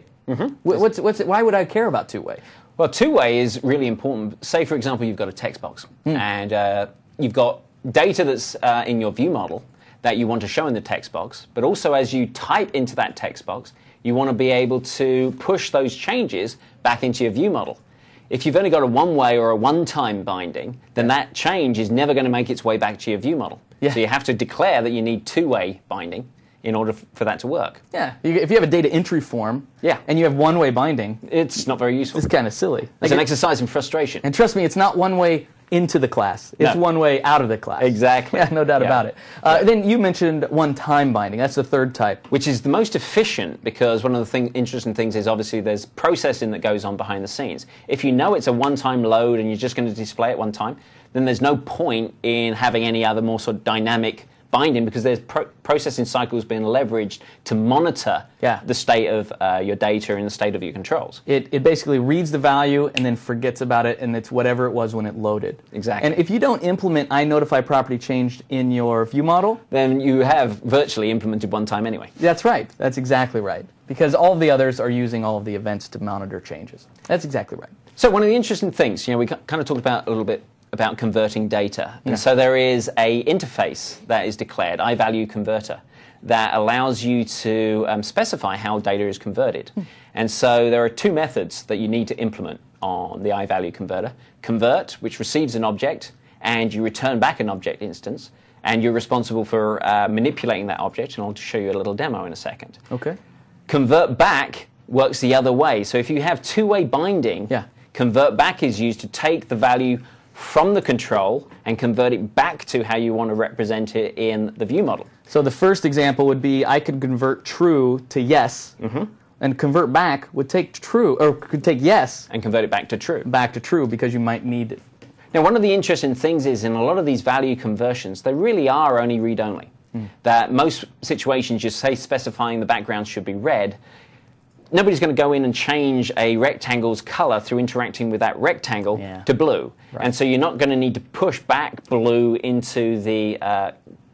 S1: Why would I care about two-way?
S2: Well, two-way is really important. Say, for example, you've got a text box, and you've got data that's in your view model that you want to show in the text box, but also as you type into that text box, you want to be able to push those changes back into your view model. If you've only got a one-way or a one-time binding, then that change is never going to make its way back to your view model. Yeah. So you have to declare that you need two-way binding in order for that to work.
S1: Yeah. If you have a data entry form and you have one-way binding,
S2: it's not very useful.
S1: It's kind of silly.
S2: It's an exercise in frustration.
S1: And trust me, it's not one-way into the class. It's one way out of the class.
S2: Exactly.
S1: Yeah, no doubt about it. Then you mentioned one-time binding. That's the third type.
S2: Which is the most efficient because one of the interesting things is obviously there's processing that goes on behind the scenes. If you know it's a one-time load and you're just going to display it one time, then there's no point in having any other more sort of dynamic binding because there's processing cycles being leveraged to monitor the state of your data and the state of your controls.
S1: It basically reads the value and then forgets about it, and it's whatever it was when it loaded.
S2: Exactly.
S1: And if you don't implement iNotifyPropertyChanged in your view model,
S2: then you have virtually implemented one time anyway.
S1: That's right. That's exactly right. Because all of the others are using all of the events to monitor changes. That's exactly right.
S2: So one of the interesting things, we kind of talked about a little bit about converting data. And so there is a interface that is declared, iValueConverter, that allows you to specify how data is converted. And so there are two methods that you need to implement on the iValueConverter. Convert, which receives an object, and you return back an object instance, and you're responsible for manipulating that object, and I'll show you a little demo in a second.
S1: Okay.
S2: Convert back works the other way. So if you have two-way binding, convert back is used to take the value from the control and convert it back to how you want to represent it in the view model.
S1: So the first example would be I could convert true to yes, and convert back would take true, or could take yes
S2: and convert it back to true.
S1: Back to true because you might need it.
S2: Now, one of the interesting things is in a lot of these value conversions, they really are only read-only. That most situations you say specifying the background should be red. Nobody's going to go in and change a rectangle's color through interacting with that rectangle to blue. Right. And so you're not going to need to push back blue into the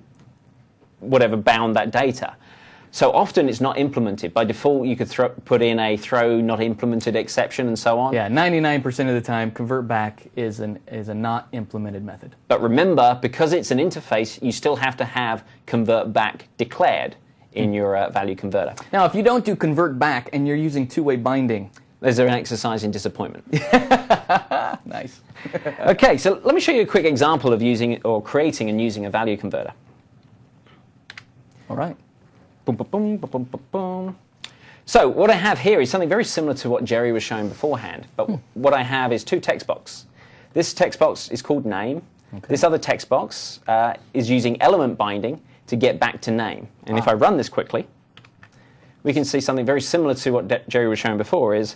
S2: whatever bound that data. So often it's not implemented. By default, you could put in a throw not implemented exception and so on.
S1: Yeah, 99% of the time, convert back is a not implemented method.
S2: But remember, because it's an interface, you still have to have convert back declared in your value converter.
S1: Now, if you don't do convert back and you're using two-way binding,
S2: there's an exercise in disappointment.
S1: Nice.
S2: Okay, so let me show you a quick example of using or creating and using a value converter.
S1: All right.
S2: Boom, boom, boom, boom, boom, boom, boom. So what I have here is something very similar to what Jerry was showing beforehand, but what I have is two text boxes. This text box is called name. Okay. This other text box is using element binding to get back to name. And if I run this quickly, we can see something very similar to what Jerry was showing before is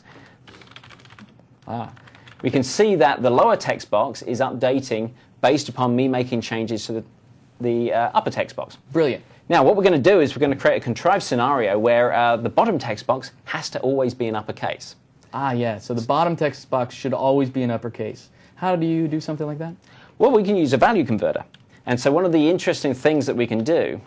S2: we can see that the lower text box is updating based upon me making changes to the upper text box.
S1: Brilliant.
S2: Now, what we're going to do is we're going to create a contrived scenario where the bottom text box has to always be in uppercase.
S1: Yeah. So the bottom text box should always be in uppercase. How do you do something like that?
S2: Well, we can use a value converter. And so one of the interesting things that we can do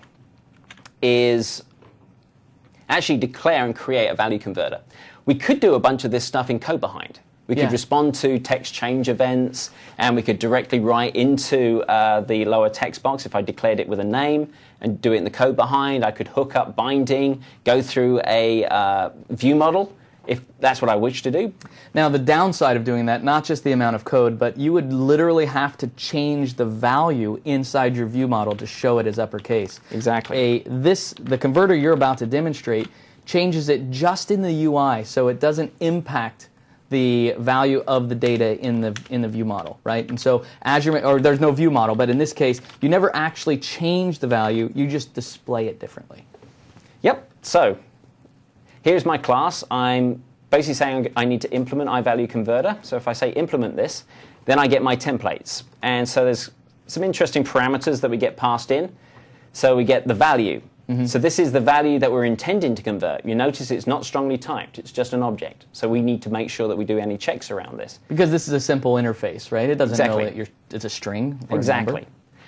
S2: is actually declare and create a value converter. We could do a bunch of this stuff in code behind. We could respond to text change events, and we could directly write into the lower text box if I declared it with a name and do it in the code behind. I could hook up binding, go through a view model, if that's what I wish to do.
S1: Now, the downside of doing that, not just the amount of code, but you would literally have to change the value inside your view model to show it as uppercase.
S2: Exactly.
S1: The converter you're about to demonstrate changes it just in the UI, so it doesn't impact the value of the data in the view model, right? And so there's no view model, but in this case, you never actually change the value, you just display it differently.
S2: Yep. So here's my class. I'm basically saying I need to implement iValueConverter. So if I say implement this, then I get my templates. And so there's some interesting parameters that we get passed in. So we get the value. So this is the value that we're intending to convert. You notice it's not strongly typed. It's just an object. So we need to make sure that we do any checks around this.
S1: Because this is a simple interface, right? It doesn't know that it's a string or a number.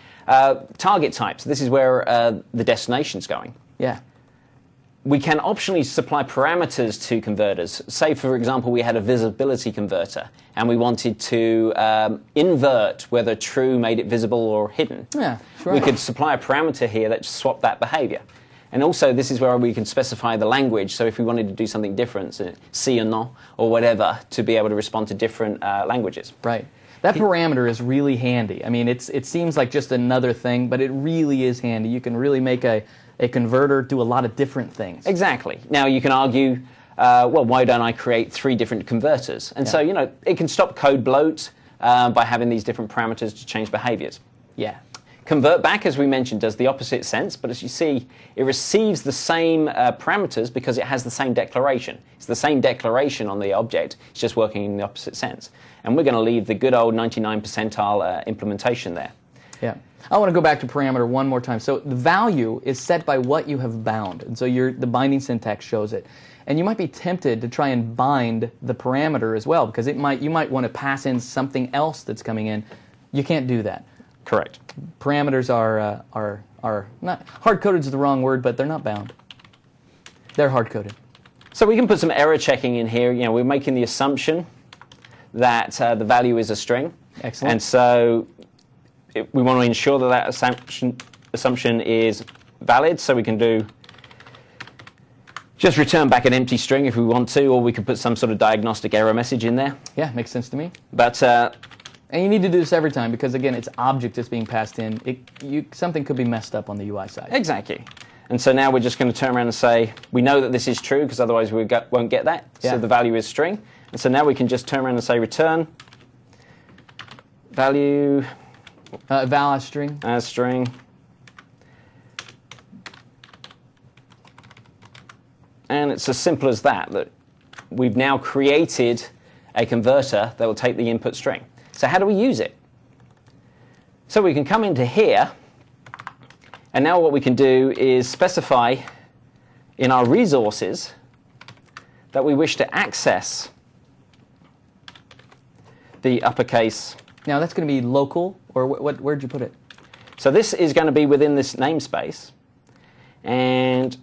S2: Target types. This is where the destination's going.
S1: Yeah.
S2: We can optionally supply parameters to converters. Say, for example, we had a visibility converter, and we wanted to invert whether true made it visible or hidden.
S1: Yeah, sure.
S2: We could supply a parameter here that swapped that behavior. And also, this is where we can specify the language. So if we wanted to do something different, so sí or no, or whatever, to be able to respond to different languages.
S1: Right. That parameter is really handy. I mean, it seems like just another thing, but it really is handy. You can really make a converter do a lot of different things.
S2: Exactly. Now, you can argue, well, why don't I create 3 different converters? And so, you know, it can stop code bloat by having these different parameters to change behaviors.
S1: Yeah.
S2: Convert back, as we mentioned, does the opposite sense, but as you see, it receives the same parameters because it has the same declaration. It's the same declaration on the object, it's just working in the opposite sense. And we're going to leave the good old 99 percentile implementation there.
S1: Yeah. I want to go back to parameter one more time. So the value is set by what you have bound, and so the binding syntax shows it. And you might be tempted to try and bind the parameter as well, because you might want to pass in something else that's coming in. You can't do that.
S2: Correct.
S1: Parameters are not hard-coded is the wrong word, but they're not bound. They're hard-coded.
S2: So we can put some error checking in here. You know, we're making the assumption that the value is a string.
S1: Excellent.
S2: And so we want to ensure that assumption is valid. So we can do just return back an empty string if we want to, or we could put some sort of diagnostic error message in there.
S1: Yeah, makes sense to me.
S2: But
S1: and you need to do this every time because, again, it's object that's being passed in. Something could be messed up on the UI side.
S2: Exactly. And so now we're just going to turn around and say, we know that this is true because otherwise we won't get that.
S1: Yeah.
S2: So the value is string. And so now we can just turn around and say return value
S1: val as string.
S2: As string. And it's as simple as that we've now created a converter that will take the input string. So how do we use it? So we can come into here, and now what we can do is specify in our resources that we wish to access the uppercase.
S1: Now that's going to be local, or where'd you put it?
S2: So this is going to be within this namespace, and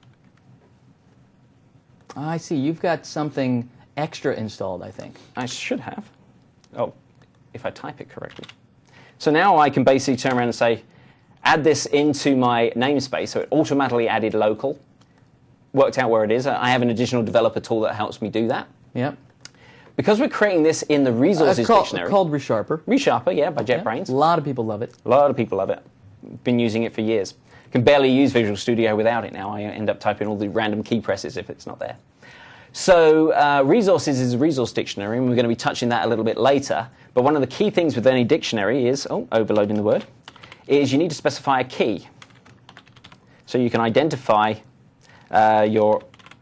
S1: I see. You've got something extra installed, I think.
S2: I should have. Oh, if I type it correctly. So now I can basically turn around and say, add this into my namespace. So it automatically added local, worked out where it is. I have an additional developer tool that helps me do that.
S1: Yep.
S2: Because we're creating this in the resources dictionary.
S1: Called ReSharper.
S2: ReSharper, yeah, by JetBrains.
S1: A lot of people love it.
S2: A lot of people love it. Been using it for years. Can barely use Visual Studio without it now. I end up typing all the random key presses if it's not there. So resources is a resource dictionary, and we're going to be touching that a little bit later. But one of the key things with any dictionary is, overloading the word, is you need to specify a key. So you can identify your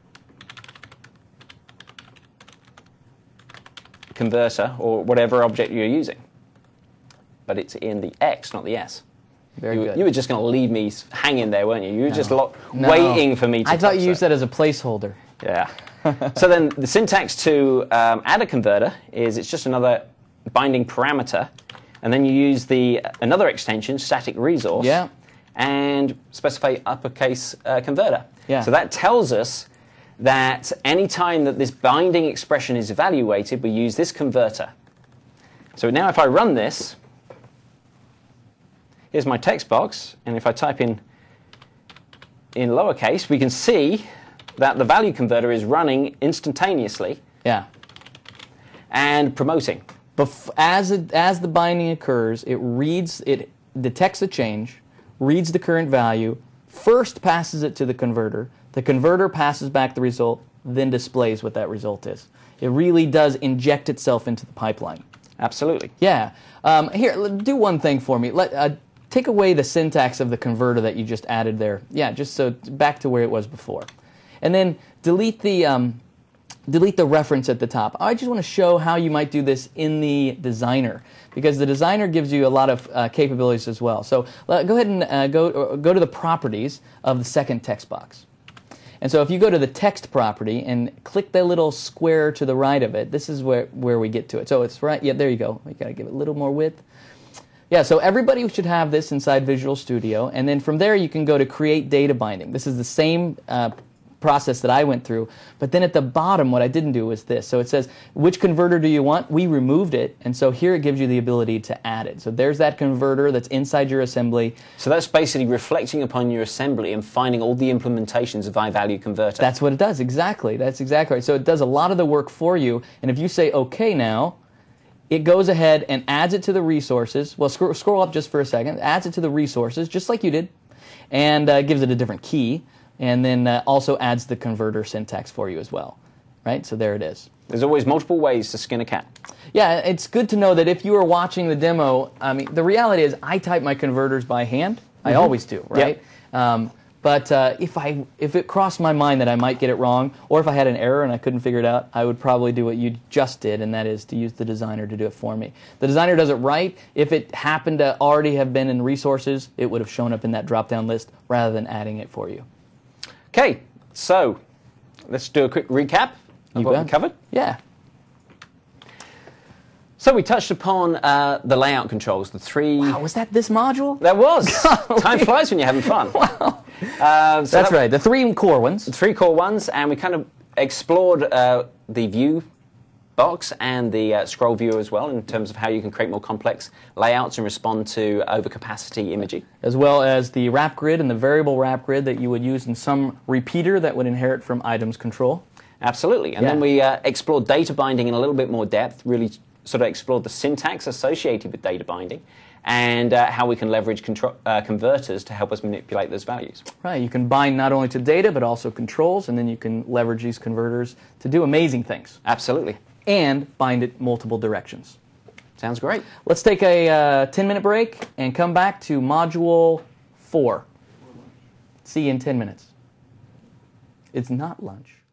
S2: converter or whatever object you're using. But it's in the X, not the S.
S1: Very good.
S2: You were just going to leave me hanging there, weren't you? You were just waiting for me to
S1: I thought you used that as a placeholder.
S2: Yeah. So then the syntax to add a converter is it's just another binding parameter and then you use another extension, static resource,
S1: Yeah.
S2: and specify uppercase converter.
S1: Yeah.
S2: So that tells us that any time that this binding expression is evaluated, we use this converter. So now if I run this, here's my text box, and if I type in lowercase, we can see that the value converter is running instantaneously.
S1: Yeah.
S2: And promoting.
S1: As the binding occurs, it detects a change, reads the current value, first passes it to the converter passes back the result, then displays what that result is. It really does inject itself into the pipeline.
S2: Absolutely.
S1: Yeah. Here, do one thing for me. Take away the syntax of the converter that you just added there. Yeah, just so back to where it was before. And then delete the reference at the top. I just want to show how you might do this in the designer, because the designer gives you a lot of capabilities as well. So go ahead and go to the properties of the second text box. And so if you go to the text property and click the little square to the right of it, this is where we get to it. So it's right, yeah, there you go. You got to give it a little more width. Yeah, so everybody should have this inside Visual Studio, and then from there you can go to create data binding. This is the same process that I went through, but then at the bottom what I didn't do was this. So it says, which converter do you want? We removed it, and so here it gives you the ability to add it. So there's that converter that's inside your assembly.
S2: So that's basically reflecting upon your assembly and finding all the implementations of iValue Converter.
S1: That's what it does, exactly. That's exactly right. So it does a lot of the work for you, and if you say OK now, it goes ahead and adds it to the resources. Well, scroll up just for a second. Adds it to the resources, just like you did, and gives it a different key, and then also adds the converter syntax for you as well. Right? So there it is.
S2: There's always multiple ways to skin a cat.
S1: Yeah, it's good to know that if you are watching the demo, I mean, the reality is I type my converters by hand. I always do, right?
S2: Yep.
S1: But if it crossed my mind that I might get it wrong, or if I had an error and I couldn't figure it out, I would probably do what you just did, and that is to use the designer to do it for me. The designer does it right. If it happened to already have been in resources, it would have shown up in that drop-down list rather than adding it for you.
S2: Okay, so let's do a quick recap of what we covered.
S1: Yeah.
S2: So we touched upon the layout controls, the three...
S1: Wow, was that this module?
S2: That was. Time flies when you're having fun.
S1: Wow. That's right, the three core ones.
S2: The three core ones, and we kind of explored the view box and the scroll view as well in terms of how you can create more complex layouts and respond to overcapacity imaging.
S1: As well as the wrap grid and the variable wrap grid that you would use in some repeater that would inherit from items control.
S2: Absolutely. And then we explored data binding in a little bit more depth, really sort of explored the syntax associated with data binding and how we can leverage converters to help us manipulate those values.
S1: Right, you can bind not only to data but also controls, and then you can leverage these converters to do amazing things.
S2: Absolutely.
S1: And bind it multiple directions.
S2: Sounds great.
S1: Let's take a 10-minute break and come back to Module 4. See you in 10 minutes. It's not lunch.